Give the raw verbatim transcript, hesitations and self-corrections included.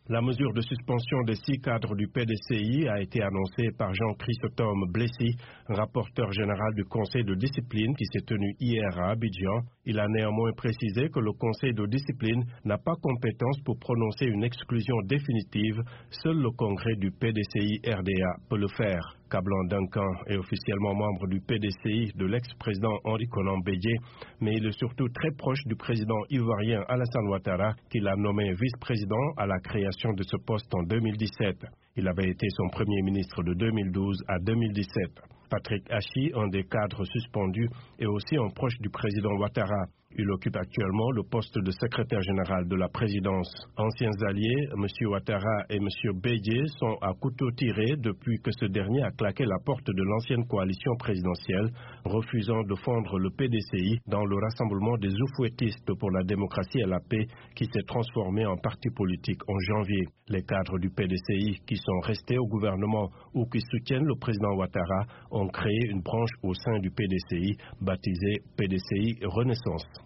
La mesure de suspension des six cadres du P D C I a été annoncée par Jean-Chrysostome Blessy, rapporteur général du Conseil de discipline qui s'est tenu hier à Abidjan. Il a néanmoins précisé que le Conseil de discipline n'a pas compétence pour prononcer une exclusion définitive. Seul le Congrès du P D C I R D A peut le faire. Kablan Duncan est officiellement membre du P D C I de l'ex-président Henri Konan Bédié, mais il est surtout très proche du président ivoirien Alassane Ouattara, qui l'a nommé vice-président à la création de ce poste en deux mille dix-sept. Il avait été son premier ministre de deux mille douze à deux mille dix-sept. Patrick Hachi, un des cadres suspendus, est aussi un proche du président Ouattara. Il occupe actuellement le poste de secrétaire général de la présidence. Anciens alliés, M. Ouattara et M. Bédié sont à couteau tiré depuis que ce dernier a claqué la porte de l'ancienne coalition présidentielle, refusant de fondre le P D C I dans le rassemblement des oufouettistes pour la démocratie et la paix qui s'est transformé en parti politique en janvier. Les cadres du P D C I qui sont restés au gouvernement ou qui soutiennent le président Ouattara ont créé une branche au sein du P D C I baptisée P D C I Renaissance.